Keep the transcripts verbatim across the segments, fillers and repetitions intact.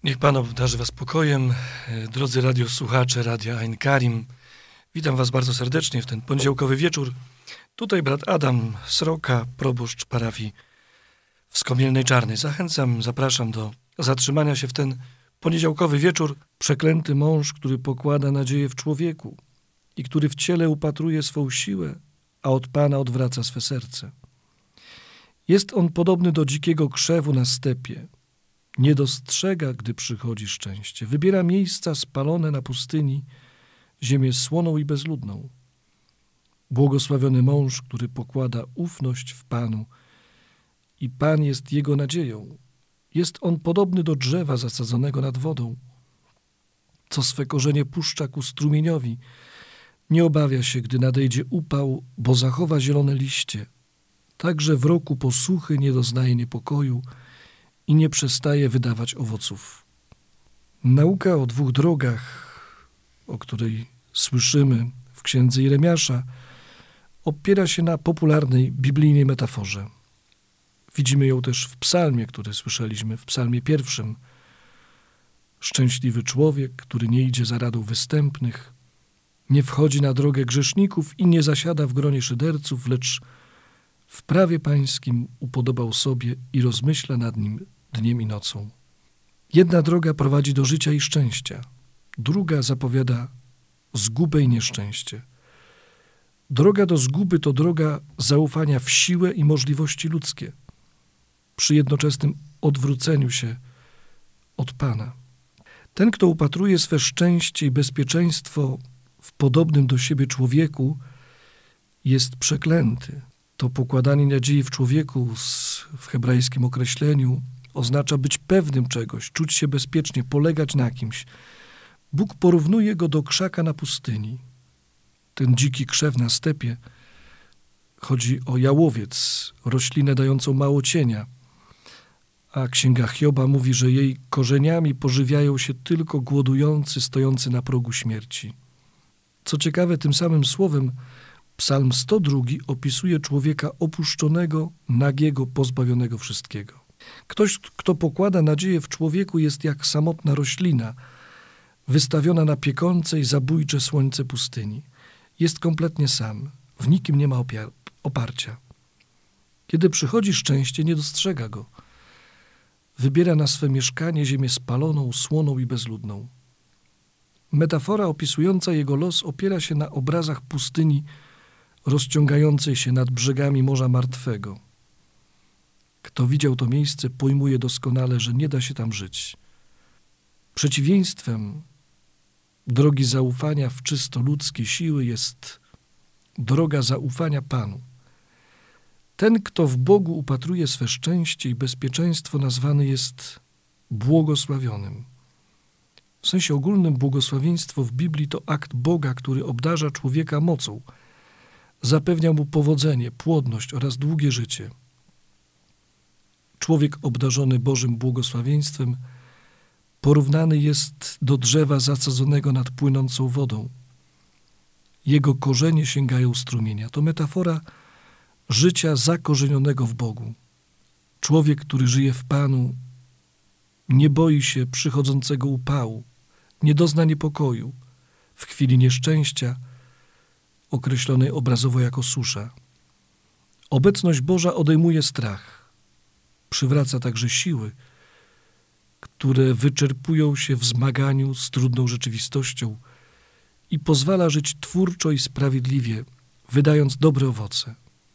Niech Pan obdarzy Was pokojem. Drodzy radiosłuchacze Radia Ein Karim, witam Was bardzo serdecznie w ten poniedziałkowy wieczór. Tutaj brat Adam Sroka, proboszcz parafii w Skomielnej Czarnej. Zachęcam, zapraszam do zatrzymania się w ten poniedziałkowy wieczór. Przeklęty mąż, który pokłada nadzieję w człowieku i który w ciele upatruje swą siłę, a od Pana odwraca swe serce. Jest on podobny do dzikiego krzewu na stepie. Nie dostrzega, gdy przychodzi szczęście. Wybiera miejsca spalone na pustyni, ziemię słoną i bezludną. Błogosławiony mąż, który pokłada ufność w Panu i Pan jest jego nadzieją. Jest on podobny do drzewa zasadzonego nad wodą, co swe korzenie puszcza ku strumieniowi. Nie obawia się, gdy nadejdzie upał, bo zachowa zielone liście. Także w roku posuchy nie doznaje niepokoju i nie przestaje wydawać owoców. Nauka o dwóch drogach, o której słyszymy w księdze Jeremiasza, opiera się na popularnej biblijnej metaforze. Widzimy ją też w psalmie, który słyszeliśmy, w psalmie pierwszym. Szczęśliwy człowiek, który nie idzie za radą występnych, nie wchodzi na drogę grzeszników i nie zasiada w gronie szyderców, lecz w prawie pańskim upodobał sobie i rozmyśla nad nim dniem i nocą. Jedna droga prowadzi do życia i szczęścia, druga zapowiada zgubę i nieszczęście. Droga do zguby to droga zaufania w siłę i możliwości ludzkie, przy jednoczesnym odwróceniu się od Pana. Ten, kto upatruje swe szczęście i bezpieczeństwo w podobnym do siebie człowieku, jest przeklęty. To pokładanie nadziei w człowieku w hebrajskim określeniu oznacza być pewnym czegoś, czuć się bezpiecznie, polegać na kimś. Bóg porównuje go do krzaka na pustyni. Ten dziki krzew na stepie, chodzi o jałowiec, roślinę dającą mało cienia, a księga Hioba mówi, że jej korzeniami pożywiają się tylko głodujący, stojący na progu śmierci. Co ciekawe, tym samym słowem Psalm sto dwa opisuje człowieka opuszczonego, nagiego, pozbawionego wszystkiego. Ktoś, kto pokłada nadzieję w człowieku, jest jak samotna roślina, wystawiona na piekące i zabójcze słońce pustyni. Jest kompletnie sam, w nikim nie ma opia- oparcia. Kiedy przychodzi szczęście, nie dostrzega go. Wybiera na swe mieszkanie ziemię spaloną, słoną i bezludną. Metafora opisująca jego los opiera się na obrazach pustyni rozciągającej się nad brzegami Morza Martwego. Kto widział to miejsce, pojmuje doskonale, że nie da się tam żyć. Przeciwieństwem drogi zaufania w czysto ludzkie siły jest droga zaufania Panu. Ten, kto w Bogu upatruje swe szczęście i bezpieczeństwo, nazwany jest błogosławionym. W sensie ogólnym błogosławieństwo w Biblii to akt Boga, który obdarza człowieka mocą, zapewnia mu powodzenie, płodność oraz długie życie. Człowiek obdarzony Bożym błogosławieństwem porównany jest do drzewa zasadzonego nad płynącą wodą. Jego korzenie sięgają strumienia. To metafora życia zakorzenionego w Bogu. Człowiek, który żyje w Panu, nie boi się przychodzącego upału, nie dozna niepokoju w chwili nieszczęścia, określonej obrazowo jako susza. Obecność Boża odejmuje strach, przywraca także siły, które wyczerpują się w zmaganiu z trudną rzeczywistością i pozwala żyć twórczo i sprawiedliwie, wydając dobre owoce.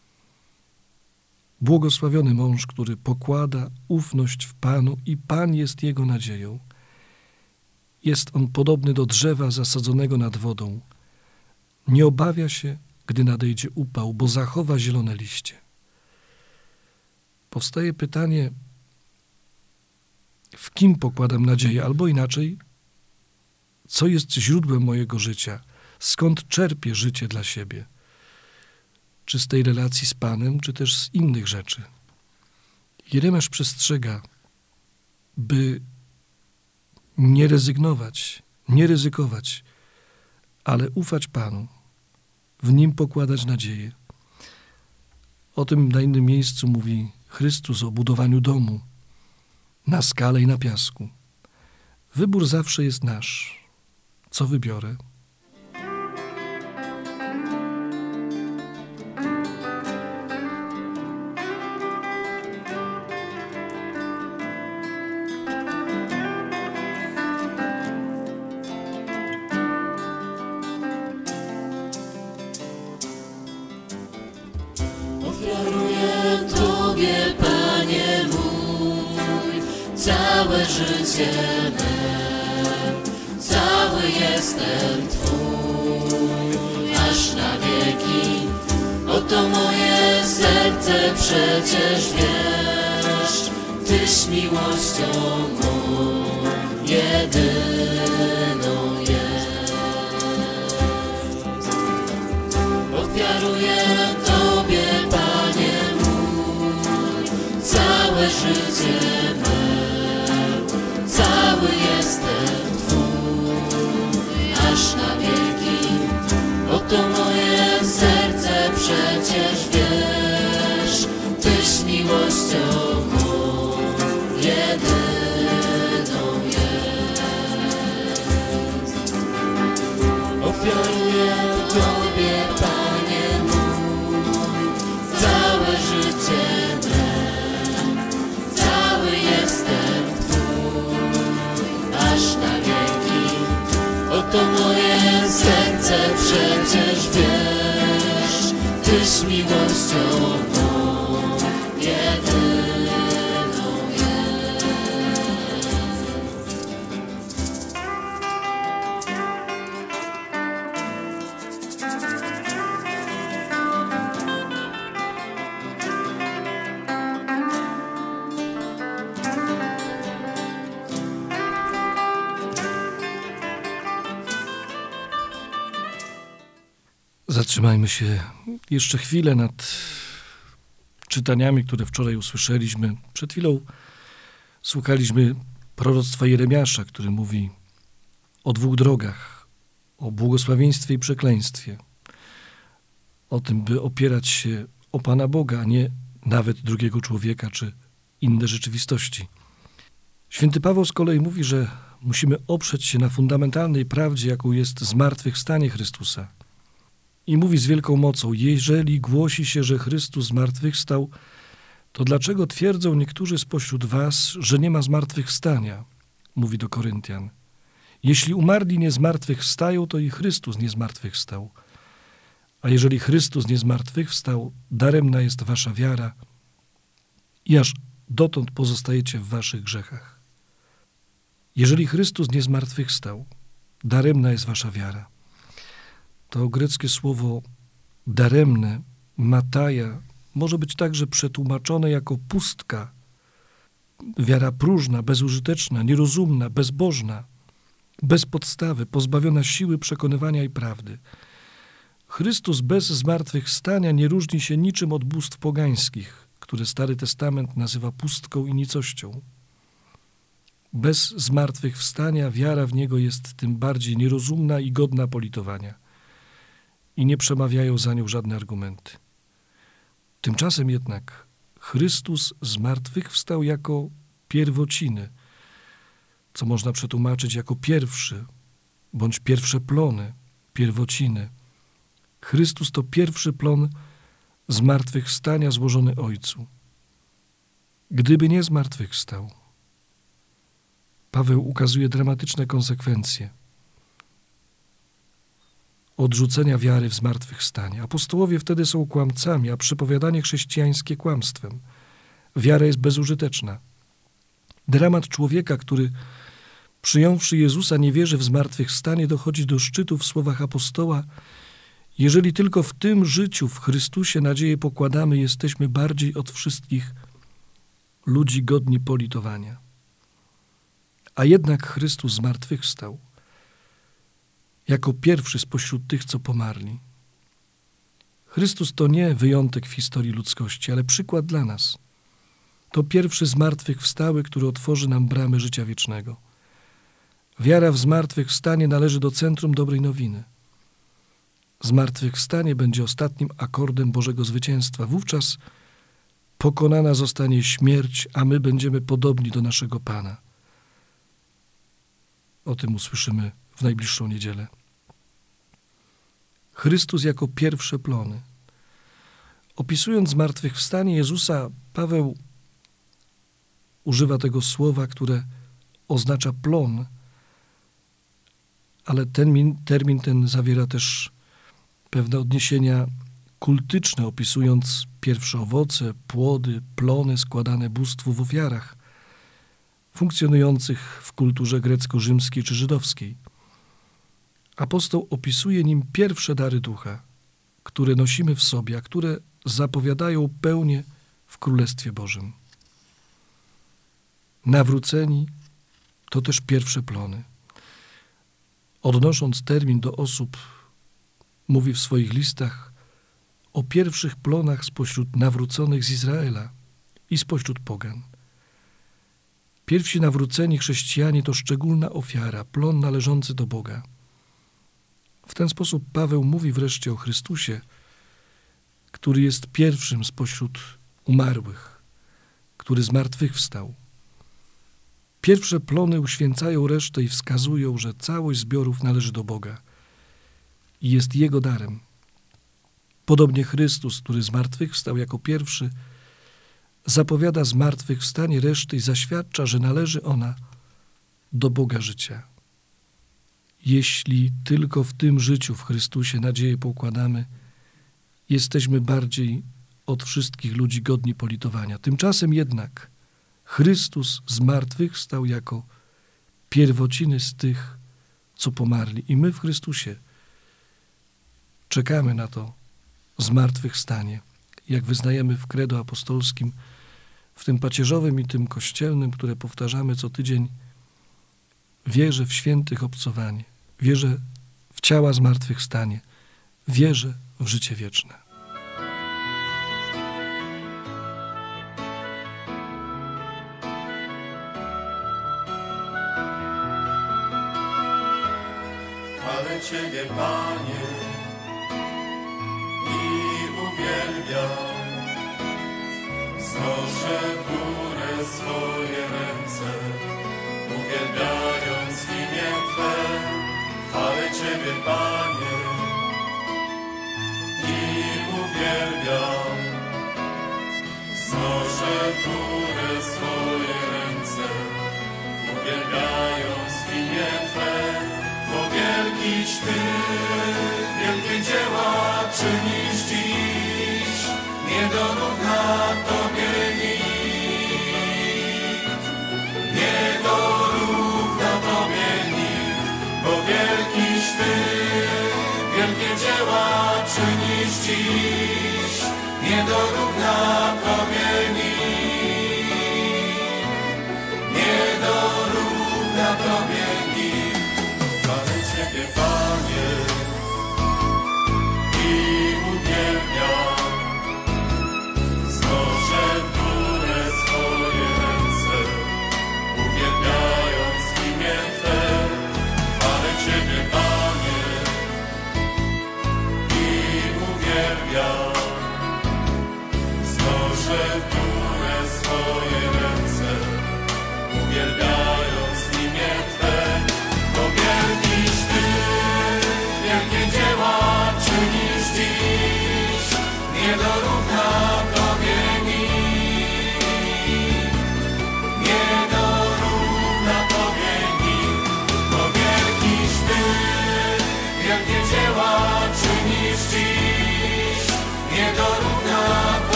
Błogosławiony mąż, który pokłada ufność w Panu i Pan jest jego nadzieją. Jest on podobny do drzewa zasadzonego nad wodą. Nie obawia się, gdy nadejdzie upał, bo zachowa zielone liście. Powstaje pytanie, w kim pokładam nadzieję, albo inaczej, co jest źródłem mojego życia, skąd czerpię życie dla siebie, czy z tej relacji z Panem, czy też z innych rzeczy. Jeremiasz przestrzega, by nie rezygnować, nie ryzykować, ale ufać Panu, w Nim pokładać nadzieję. O tym na innym miejscu mówi Chrystus o budowaniu domu na skale i na piasku. Wybór zawsze jest nasz. Co wybiorę? Ofiaruję Tobie, Panie mój, całe życie me, cały jestem Twój, aż na wieki. Oto moje serce przecież wiesz, Tyś miłością mą jedyną jest. Ofiaruję Tobie, Panie mój, całe życie me, cały jestem Twój, aż na wieki. Oto moje serce przecież wiesz, Tyś miłością mą jedyną jest. Ofiaruję Tobie, Panie mój, całe życie me, cały jestem Twój, aż na wieki. Oto moje serce przecież wiesz, Tyś miłością mą jedyną jest. Zatrzymajmy się jeszcze chwilę nad czytaniami, które wczoraj usłyszeliśmy. Przed chwilą słuchaliśmy proroctwa Jeremiasza, który mówi o dwóch drogach, o błogosławieństwie i przekleństwie. O tym, by opierać się o Pana Boga, a nie nawet drugiego człowieka czy inne rzeczywistości. Święty Paweł z kolei mówi, że musimy oprzeć się na fundamentalnej prawdzie, jaką jest zmartwychwstanie Chrystusa. I mówi z wielką mocą: jeżeli głosi się, że Chrystus zmartwychwstał, to dlaczego twierdzą niektórzy spośród was, że nie ma zmartwychwstania? Mówi do Koryntian. Jeśli umarli nie zmartwychwstają, to i Chrystus nie zmartwychwstał. A jeżeli Chrystus nie zmartwychwstał, daremna jest wasza wiara i aż dotąd pozostajecie w waszych grzechach. Jeżeli Chrystus nie zmartwychwstał, daremna jest wasza wiara. To greckie słowo daremne, mataja, może być także przetłumaczone jako pustka, wiara próżna, bezużyteczna, nierozumna, bezbożna, bez podstawy, pozbawiona siły przekonywania i prawdy. Chrystus bez zmartwychwstania nie różni się niczym od bóstw pogańskich, które Stary Testament nazywa pustką i nicością. Bez zmartwychwstania wiara w Niego jest tym bardziej nierozumna i godna politowania. I nie przemawiają za nią żadne argumenty. Tymczasem jednak Chrystus zmartwychwstał jako pierwociny, co można przetłumaczyć jako pierwszy, bądź pierwsze plony, pierwociny. Chrystus to pierwszy plon zmartwychwstania złożony Ojcu. Gdyby nie zmartwychwstał, Paweł ukazuje dramatyczne konsekwencje odrzucenia wiary w zmartwychwstanie. Apostołowie wtedy są kłamcami, a przypowiadanie chrześcijańskie kłamstwem. Wiara jest bezużyteczna. Dramat człowieka, który przyjąwszy Jezusa nie wierzy w zmartwychwstanie, dochodzi do szczytu w słowach apostoła: jeżeli tylko w tym życiu w Chrystusie nadzieję pokładamy, jesteśmy bardziej od wszystkich ludzi godni politowania. A jednak Chrystus zmartwychwstał jako pierwszy spośród tych, co pomarli. Chrystus to nie wyjątek w historii ludzkości, ale przykład dla nas. To pierwszy zmartwychwstały, który otworzy nam bramy życia wiecznego. Wiara w zmartwychwstanie należy do centrum dobrej nowiny. Zmartwychwstanie będzie ostatnim akordem Bożego zwycięstwa. Wówczas pokonana zostanie śmierć, a my będziemy podobni do naszego Pana. O tym usłyszymy w najbliższą niedzielę. Chrystus jako pierwsze plony. Opisując zmartwychwstanie Jezusa, Paweł używa tego słowa, które oznacza plon, ale ten termin ten zawiera też pewne odniesienia kultyczne, opisując pierwsze owoce, płody, plony składane bóstwu w ofiarach, funkcjonujących w kulturze grecko-rzymskiej czy żydowskiej. Apostoł opisuje nim pierwsze dary ducha, które nosimy w sobie, a które zapowiadają pełnię w Królestwie Bożym. Nawróceni to też pierwsze plony. Odnosząc termin do osób, mówi w swoich listach o pierwszych plonach spośród nawróconych z Izraela i spośród pogan. Pierwsi nawróceni chrześcijanie to szczególna ofiara, plon należący do Boga. W ten sposób Paweł mówi wreszcie o Chrystusie, który jest pierwszym spośród umarłych, który zmartwychwstał. Pierwsze plony uświęcają resztę i wskazują, że całość zbiorów należy do Boga i jest Jego darem. Podobnie Chrystus, który zmartwychwstał jako pierwszy, zapowiada zmartwychwstanie reszty i zaświadcza, że należy ona do Boga życia. Jeśli tylko w tym życiu w Chrystusie nadzieję pokładamy, jesteśmy bardziej od wszystkich ludzi godni politowania. Tymczasem jednak Chrystus zmartwychwstał jako pierwociny z tych, co pomarli. I my w Chrystusie czekamy na to zmartwychwstanie. Jak wyznajemy w credo apostolskim, w tym pacierzowym i tym kościelnym, które powtarzamy co tydzień, wierzę w świętych obcowanie, wierzę w ciała zmartwychwstanie, wierzę w życie wieczne. Chwalę Ciebie, Panie, i uwielbiam. Wznoszę w górę swoje ręce, uwielbiając w imię Twe. Chwalę Ciebie, Panie, i uwielbiam. Wznoszę w górę swoje ręce, uwielbiając w imię Twe. Bo wielkiś Ty, wielkie dzieła czynisz dziś, nie dorówna Tobie nikt, nie dorówna Tobie nikt. Bo wielkiś Ty, wielkie dzieła czynisz dziś, nie dorówna Tobie nikt, nie dorówna Tobie nikt. Chwalę Ciebie, Panie, i uwielbiam. Wznoszę w górę swoje ręce, uwielbiając w imię Twe. Chwalę Ciebie, Panie, i uwielbiam. Wznoszę w górę swoje ręce, uwielbiając w imię Twe.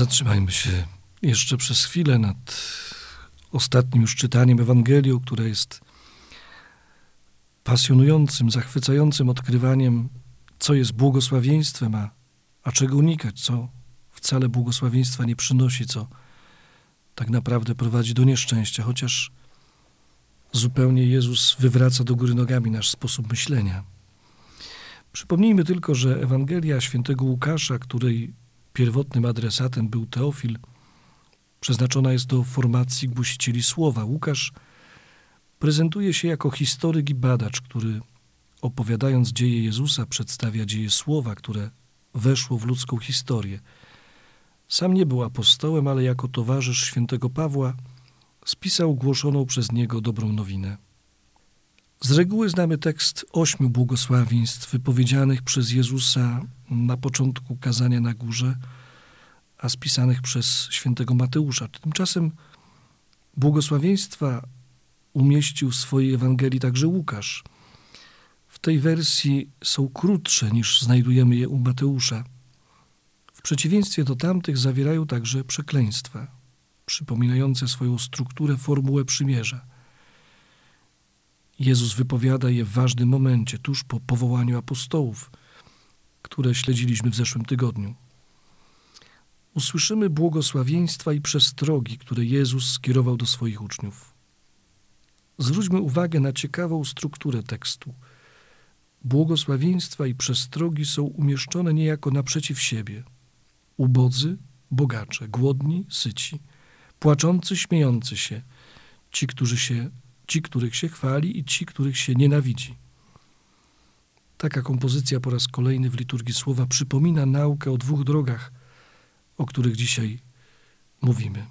Zatrzymajmy się jeszcze przez chwilę nad ostatnim już czytaniem Ewangelii, które jest pasjonującym, zachwycającym odkrywaniem, co jest błogosławieństwem, a, a czego unikać, co wcale błogosławieństwa nie przynosi, co tak naprawdę prowadzi do nieszczęścia, chociaż zupełnie Jezus wywraca do góry nogami nasz sposób myślenia. Przypomnijmy tylko, że Ewangelia świętego Łukasza, której pierwotnym adresatem był Teofil, przeznaczona jest do formacji głosicieli słowa. Łukasz prezentuje się jako historyk i badacz, który opowiadając dzieje Jezusa przedstawia dzieje słowa, które weszło w ludzką historię. Sam nie był apostołem, ale jako towarzysz świętego Pawła spisał głoszoną przez niego dobrą nowinę. Z reguły znamy tekst ośmiu błogosławieństw wypowiedzianych przez Jezusa na początku kazania na górze, a spisanych przez świętego Mateusza. Tymczasem błogosławieństwa umieścił w swojej Ewangelii także Łukasz. W tej wersji są krótsze niż znajdujemy je u Mateusza. W przeciwieństwie do tamtych zawierają także przekleństwa, przypominające swoją strukturę formułę przymierza. Jezus wypowiada je w ważnym momencie, tuż po powołaniu apostołów, które śledziliśmy w zeszłym tygodniu. Usłyszymy błogosławieństwa i przestrogi, które Jezus skierował do swoich uczniów. Zwróćmy uwagę na ciekawą strukturę tekstu. Błogosławieństwa i przestrogi są umieszczone niejako naprzeciw siebie. Ubodzy, bogacze, głodni, syci, płaczący, śmiejący się, ci, którzy się, ci, których się chwali i ci, których się nienawidzi. Taka kompozycja po raz kolejny w liturgii słowa przypomina naukę o dwóch drogach, o których dzisiaj mówimy.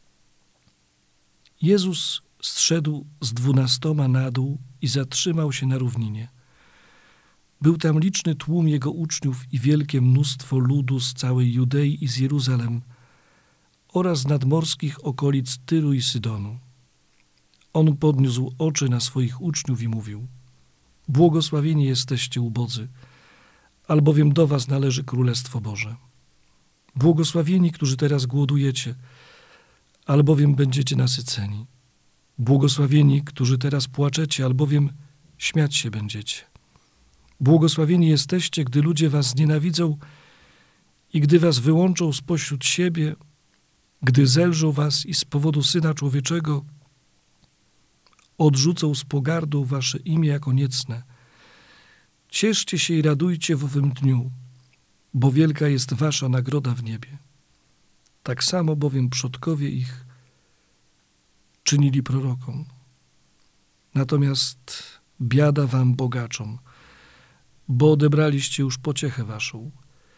Jezus zszedł z dwunastoma na dół i zatrzymał się na równinie. Był tam liczny tłum jego uczniów i wielkie mnóstwo ludu z całej Judei i z Jeruzalem oraz z nadmorskich okolic Tyru i Sydonu. On podniósł oczy na swoich uczniów i mówił: błogosławieni jesteście ubodzy, albowiem do was należy Królestwo Boże. Błogosławieni, którzy teraz głodujecie, albowiem będziecie nasyceni. Błogosławieni, którzy teraz płaczecie, albowiem śmiać się będziecie. Błogosławieni jesteście, gdy ludzie was znienawidzą i gdy was wyłączą spośród siebie, gdy zelżą was i z powodu Syna Człowieczego odrzucą z pogardą wasze imię jako niecne. Cieszcie się i radujcie w owym dniu, bo wielka jest wasza nagroda w niebie. Tak samo bowiem przodkowie ich czynili prorokom. Natomiast biada wam bogaczom, bo odebraliście już pociechę waszą.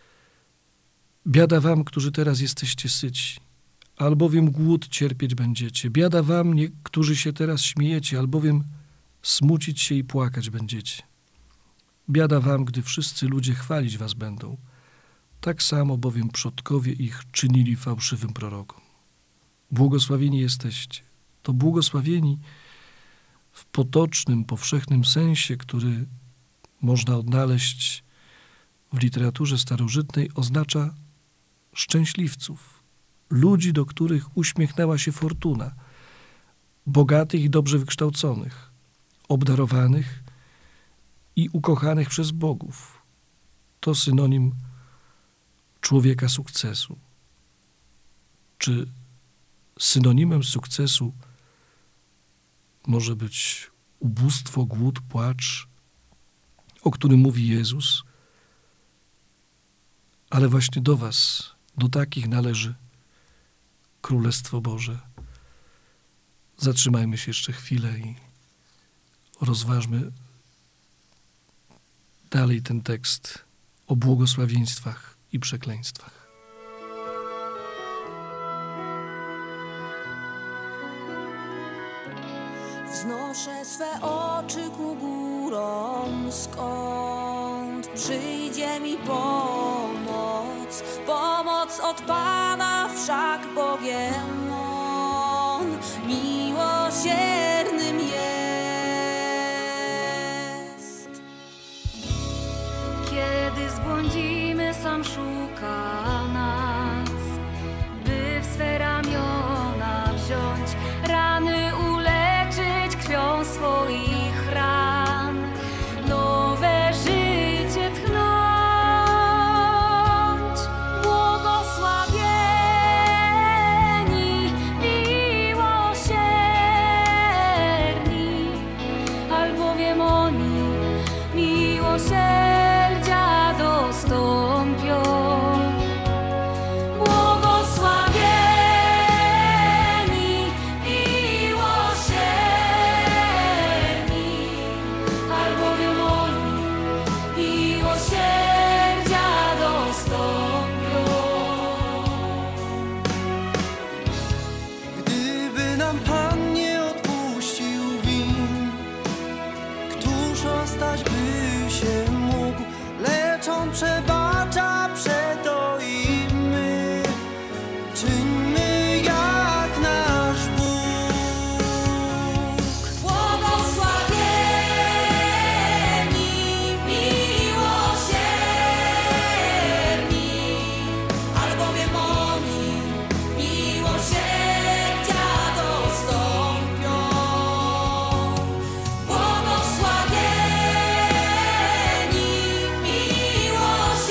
Biada wam, którzy teraz jesteście syci, albowiem głód cierpieć będziecie. Biada wam, nie, którzy się teraz śmiejecie, albowiem smucić się i płakać będziecie. Biada wam, gdy wszyscy ludzie chwalić was będą. Tak samo bowiem przodkowie ich czynili fałszywym prorokom. Błogosławieni jesteście. To błogosławieni w potocznym, powszechnym sensie, który można odnaleźć w literaturze starożytnej, oznacza szczęśliwców, ludzi, do których uśmiechnęła się fortuna, bogatych i dobrze wykształconych, obdarowanych i ukochanych przez bogów. To synonim człowieka sukcesu. Czy synonimem sukcesu może być ubóstwo, głód, płacz, o którym mówi Jezus? Ale właśnie do was, do takich należy Królestwo Boże. Zatrzymajmy się jeszcze chwilę i rozważmy dalej ten tekst o błogosławieństwach i przekleństwach. Wznoszę swe oczy ku górom, skąd przyjdzie mi pomoc. Pomoc od Pana wszak Bogiem On miłosiernym jest. Kiedy zbłądzimy, sam szuka nas, nam Pan nie odpuścił win. Któż ostać by się mógł, lecz On przebacza przeto i my. Czyńmy jak nasz Bóg. Błogosławieni, miłosierni, albowiem oni miłosierdzia dostąpią. Błogosławieni, miłosierni,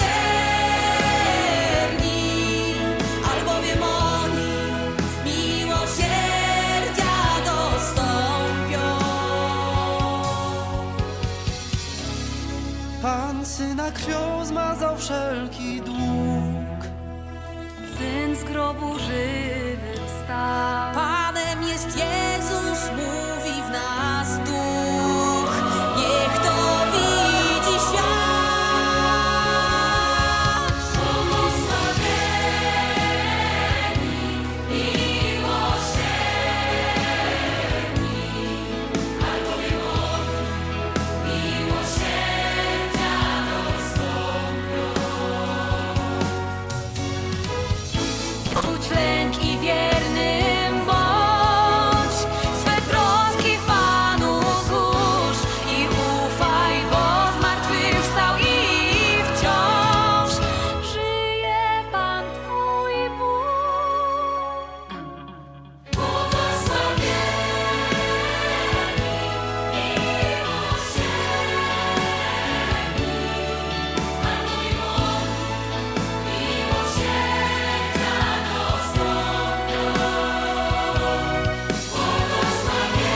albowiem oni miłosierdzia dostąpią. Pan Syna krwią zmazał wszelki dług. Syn z grobu żywy wstał. Panem jest Jezus, mówi w nas duch. Niech to widzi świat. Błogosławieni, miłosierni, albowiem oni miłosierdzia dostąpią. Budź lęk i wiernym bądź, swe troski w Panu złóż i ufaj, bo zmartwychwstał i wciąż żyje Pan Twój Bóg. Błogosławieni, miłosierni, albowiem oni miłosierdzia dostąpią. Błogosławieni,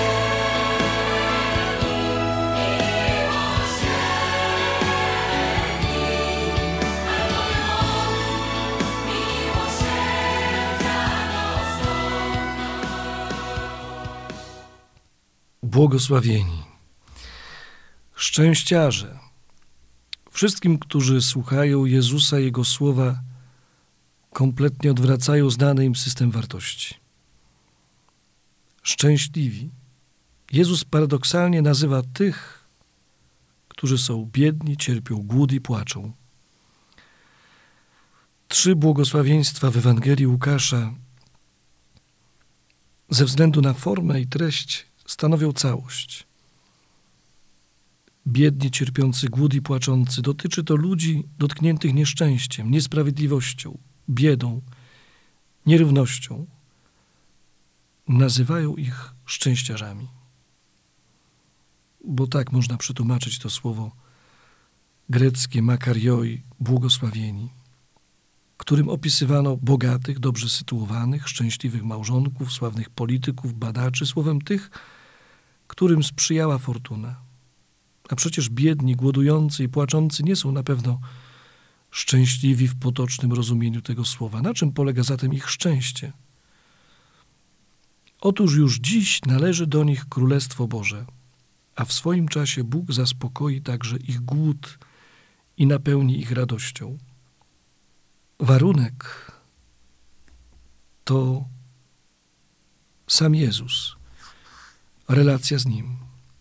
Błogosławieni, szczęściarze, wszystkim, którzy słuchają Jezusa, Jego słowa, kompletnie odwracają znany im system wartości. Szczęśliwi. Jezus paradoksalnie nazywa tych, którzy są biedni, cierpią głód i płaczą. Trzy błogosławieństwa w Ewangelii Łukasza ze względu na formę i treść stanowią całość. Biedni, cierpiący głód i płaczący, dotyczy to ludzi dotkniętych nieszczęściem, niesprawiedliwością, biedą, nierównością. Nazywają ich szczęściarzami. Bo tak można przetłumaczyć to słowo greckie makarioi, błogosławieni, którym opisywano bogatych, dobrze sytuowanych, szczęśliwych małżonków, sławnych polityków, badaczy, słowem tych, którym sprzyjała fortuna. A przecież biedni, głodujący i płaczący nie są na pewno szczęśliwi w potocznym rozumieniu tego słowa. Na czym polega zatem ich szczęście? Otóż już dziś należy do nich Królestwo Boże, a w swoim czasie Bóg zaspokoi także ich głód i napełni ich radością. Warunek to sam Jezus, relacja z Nim.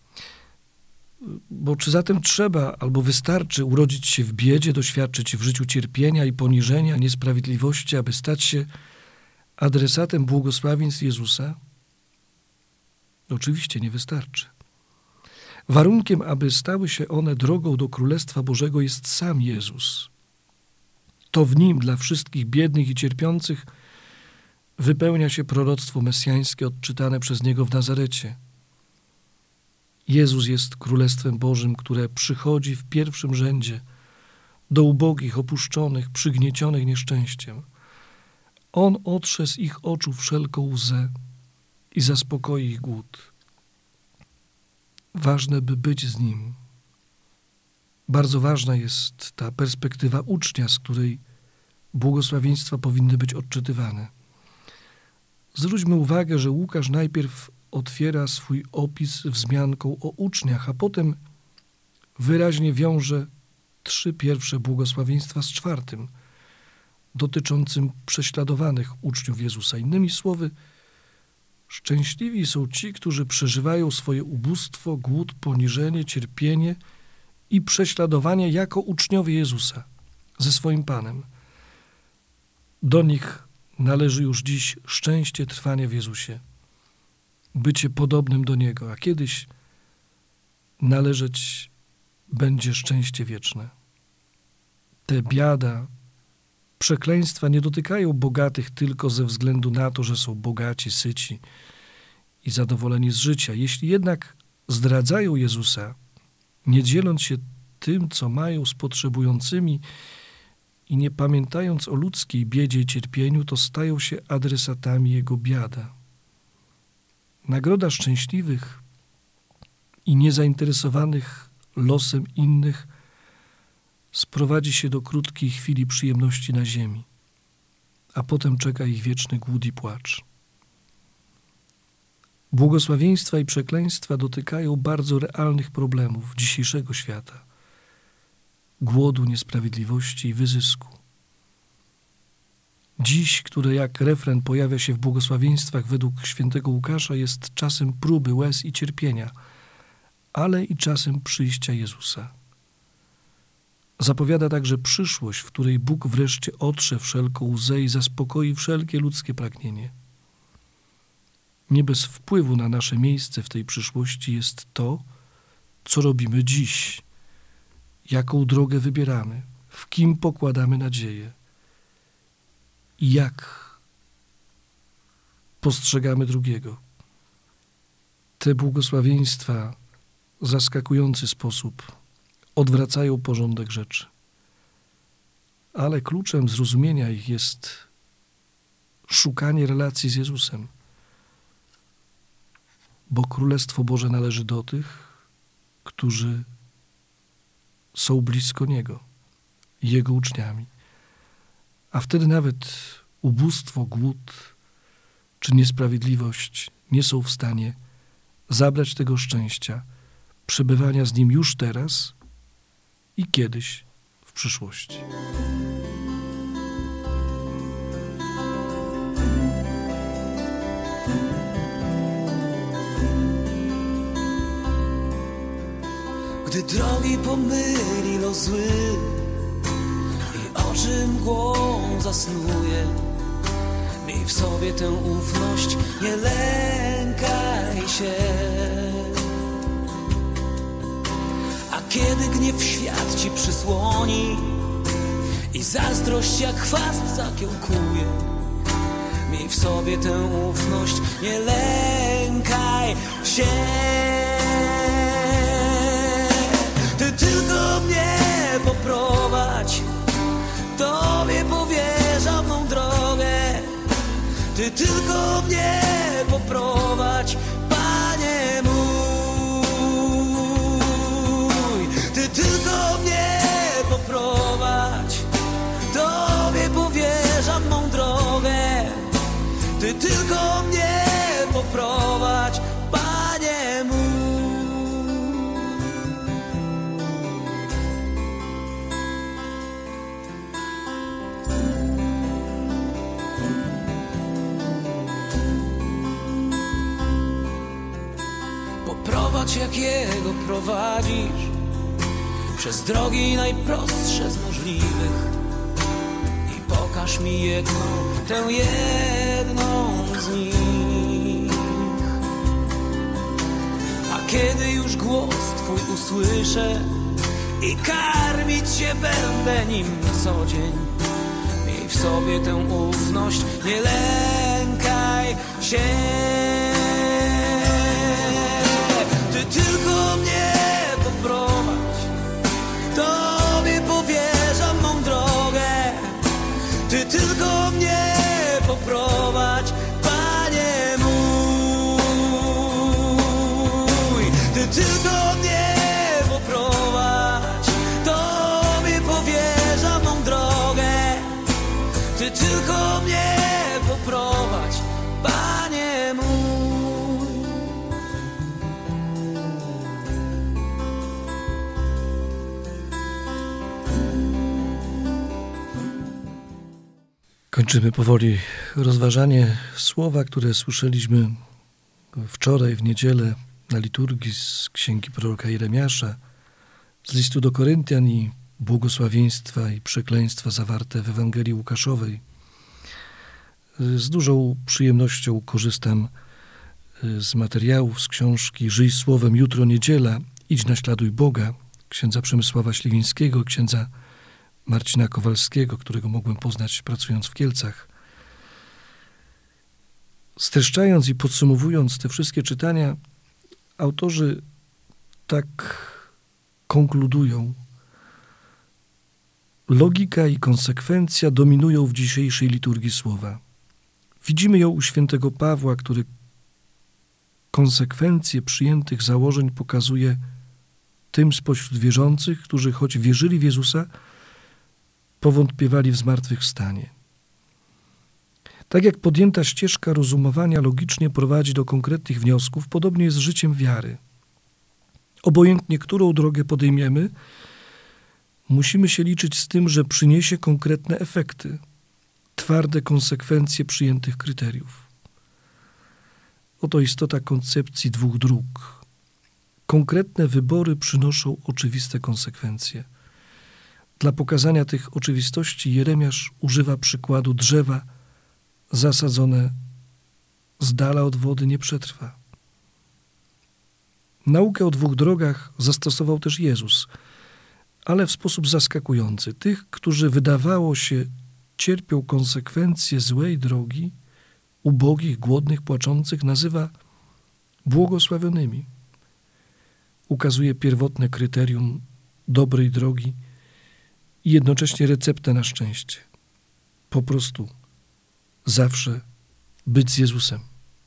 Bo czy zatem trzeba albo wystarczy urodzić się w biedzie, doświadczyć w życiu cierpienia i poniżenia, niesprawiedliwości, aby stać się adresatem błogosławieństw Jezusa? Oczywiście nie wystarczy. Warunkiem, aby stały się one drogą do Królestwa Bożego, jest sam Jezus. To w Nim dla wszystkich biednych i cierpiących wypełnia się proroctwo mesjańskie odczytane przez Niego w Nazarecie. Jezus jest Królestwem Bożym, które przychodzi w pierwszym rzędzie do ubogich, opuszczonych, przygniecionych nieszczęściem. On otrze z ich oczu wszelką łzę i zaspokoi ich głód. Ważne, by być z Nim. Bardzo ważna jest ta perspektywa ucznia, z której błogosławieństwa powinny być odczytywane. Zwróćmy uwagę, że Łukasz najpierw otwiera swój opis wzmianką o uczniach, a potem wyraźnie wiąże trzy pierwsze błogosławieństwa z czwartym, dotyczącym prześladowanych uczniów Jezusa. Innymi słowy, Szczęśliwi są ci, którzy przeżywają swoje ubóstwo, głód, poniżenie, cierpienie i prześladowanie jako uczniowie Jezusa ze swoim Panem. Do nich należy już dziś szczęście trwania w Jezusie, bycie podobnym do Niego, a kiedyś należeć będzie szczęście wieczne. Te biada, przekleństwa nie dotykają bogatych tylko ze względu na to, że są bogaci, syci i zadowoleni z życia. Jeśli jednak zdradzają Jezusa, nie dzieląc się tym, co mają z potrzebującymi i nie pamiętając o ludzkiej biedzie i cierpieniu, to stają się adresatami Jego biada. Nagroda szczęśliwych i niezainteresowanych losem innych sprowadzi się do krótkiej chwili przyjemności na ziemi, a potem czeka ich wieczny głód i płacz. Błogosławieństwa i przekleństwa dotykają bardzo realnych problemów dzisiejszego świata. Głodu, niesprawiedliwości i wyzysku. Dziś, które jak refren pojawia się w błogosławieństwach według świętego Łukasza, jest czasem próby, łez i cierpienia, ale i czasem przyjścia Jezusa. Zapowiada także przyszłość, w której Bóg wreszcie otrze wszelką łzę i zaspokoi wszelkie ludzkie pragnienie. Nie bez wpływu na nasze miejsce w tej przyszłości jest to, co robimy dziś, jaką drogę wybieramy, w kim pokładamy nadzieję i jak postrzegamy drugiego. Te błogosławieństwa w zaskakujący sposób odwracają porządek rzeczy. Ale kluczem zrozumienia ich jest szukanie relacji z Jezusem. Bo Królestwo Boże należy do tych, którzy są blisko Niego, Jego uczniami. A wtedy nawet ubóstwo, głód czy niesprawiedliwość nie są w stanie zabrać tego szczęścia, przebywania z Nim już teraz i kiedyś w przyszłości. Gdy drogi pomyli los zły i oczy mgłą zasnuje, miej w sobie tę ufność, nie lękaj się. A kiedy gniew świat ci przysłoni i zazdrość jak chwast zakiełkuje, miej w sobie tę ufność, nie lękaj się. Ty tylko mnie poprowadź, Tobie powierzam mą drogę. Ty tylko mnie poprowadź, Panie mój. Ty tylko mnie poprowadź, Tobie powierzam mą drogę. Ty tylko mnie poprowadź, Panie mój. Poprowadź, jak Jego prowadzisz, przez drogi najprostsze z możliwych i pokaż mi jedną, tę jedną z nich. A kiedy już głos Twój usłyszę i karmić się będę nim co dzień, miej w sobie tę ufność, nie lękaj się. Ty tylko mnie poprowadź, Tobie powierzam mą drogę. Ty tylko mnie poprowadź, Panie mój. Ty tylko mnie poprowadź, Tobie powierzam mą drogę. Ty tylko mnie poprowadź, Panie mój. Kończymy powoli rozważanie słowa, które słyszeliśmy wczoraj w niedzielę na liturgii z księgi proroka Jeremiasza, z listu do Koryntian i błogosławieństwa i przekleństwa zawarte w Ewangelii Łukaszowej. Z dużą przyjemnością korzystam z materiałów z książki Żyj słowem, jutro niedziela, idź naśladuj Boga, księdza Przemysława Śliwińskiego, księdza Marcina Kowalskiego, którego mogłem poznać pracując w Kielcach. Streszczając i podsumowując te wszystkie czytania, autorzy tak konkludują: logika i konsekwencja dominują w dzisiejszej liturgii słowa. Widzimy ją u świętego Pawła, który konsekwencje przyjętych założeń pokazuje tym spośród wierzących, którzy choć wierzyli w Jezusa, powątpiewali w zmartwychwstanie. Tak jak podjęta ścieżka rozumowania logicznie prowadzi do konkretnych wniosków, podobnie jest z życiem wiary. Obojętnie, którą drogę podejmiemy, musimy się liczyć z tym, że przyniesie konkretne efekty, twarde konsekwencje przyjętych kryteriów. Oto istota koncepcji dwóch dróg. Konkretne wybory przynoszą oczywiste konsekwencje. Dla pokazania tych oczywistości Jeremiasz używa przykładu drzewa zasadzone z dala od wody nie przetrwa. Naukę o dwóch drogach zastosował też Jezus, ale w sposób zaskakujący. Tych, którzy wydawało się cierpią konsekwencje złej drogi, ubogich, głodnych, płaczących, nazywa błogosławionymi. Ukazuje pierwotne kryterium dobrej drogi i jednocześnie receptę na szczęście. Po prostu zawsze być z Jezusem.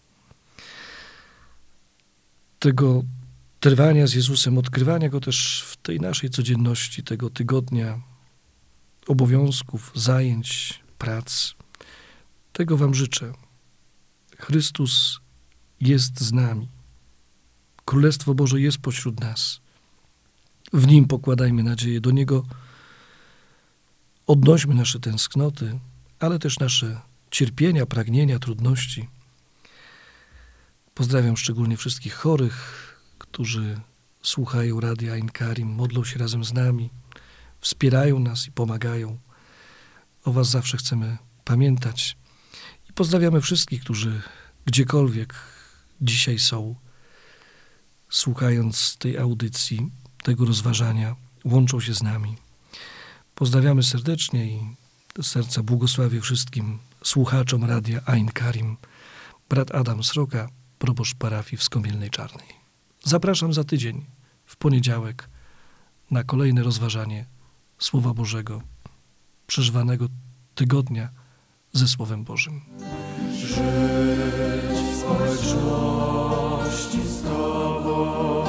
Tego trwania z Jezusem, odkrywania Go też w tej naszej codzienności, tego tygodnia obowiązków, zajęć, prac. Tego wam życzę. Chrystus jest z nami. Królestwo Boże jest pośród nas. W Nim pokładajmy nadzieję. Do Niego odnośmy nasze tęsknoty, ale też nasze cierpienia, pragnienia, trudności. Pozdrawiam szczególnie wszystkich chorych, którzy słuchają Radia Ein Karim, modlą się razem z nami, wspierają nas i pomagają. O was zawsze chcemy pamiętać. I pozdrawiamy wszystkich, którzy gdziekolwiek dzisiaj są, słuchając tej audycji, tego rozważania, łączą się z nami. Pozdrawiamy serdecznie i do serca błogosławię wszystkim słuchaczom Radia Ein Karim. Brat Adam Sroka, proboszcz parafii w Skomielnej Czarnej. Zapraszam za tydzień, w poniedziałek, na kolejne rozważanie Słowa Bożego, przeżywanego tygodnia ze Słowem Bożym. Żyć w społeczności z Tobą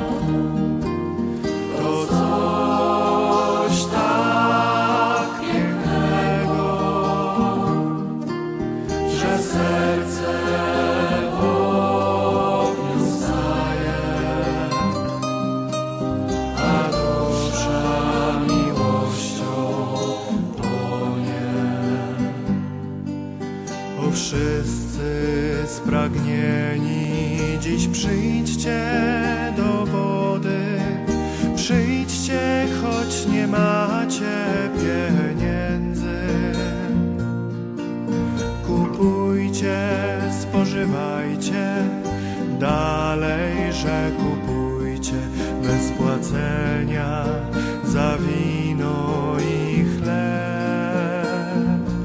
to coś tak pięknego, że serce w ogniu staje, a dusza miłością płonie. O wszyscy spragnieni, dziś przyjdźcie do wody, przyjdźcie, choć nie macie pieniędzy. Kupujcie, spożywajcie, dalej, że kupujcie bez płacenia za wino i chleb.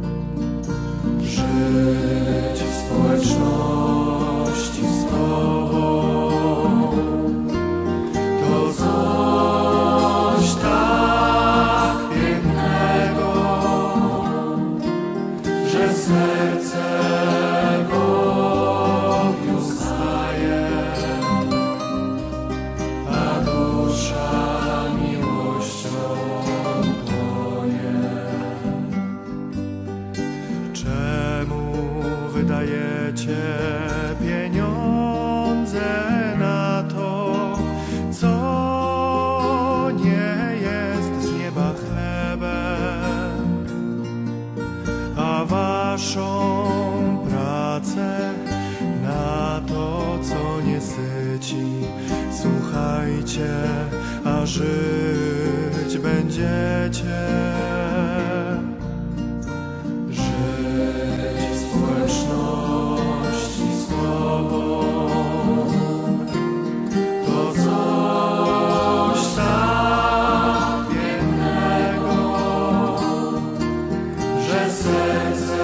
Żyć w społeczności z Tobą to coś tak pięknego, że serce w ogniu staje, a dusza dzieci, słuchajcie, a żyć będziecie. Żyć w społeczności słabo to coś tak pięknego, że serce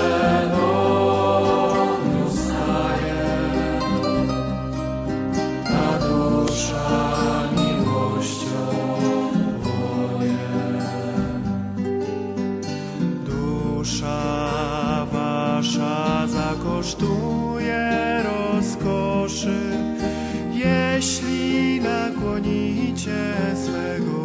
odrzucaje, a dusza miłością płonie. Dusza wasza zakosztuje rozkoszy, jeśli nakłonicie swego